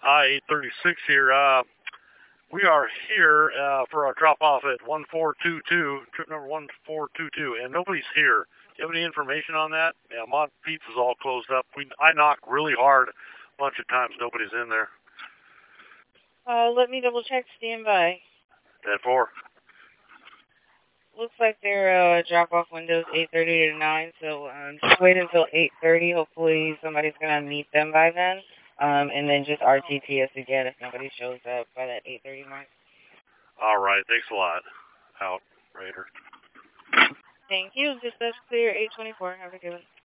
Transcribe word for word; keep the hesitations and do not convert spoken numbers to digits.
I eight thirty-six here. Uh, we are here uh, for a drop-off at one four two two, trip number one four two two, and nobody's here. Do you have any information on that? Yeah, Mont Pizza's all closed up. We I knocked really hard a bunch of times. Nobody's in there. Uh, let me double check. Stand by. ten four. Looks like their uh, drop-off window's eight thirty to nine, so um, just wait until eight thirty. Hopefully somebody's going to meet them by then, um, and then just R T P us again if nobody shows up by that eight thirty mark. All right, thanks a lot. Out, Raider. Thank you. Dispatch clear, eight twenty-four. Have a good one.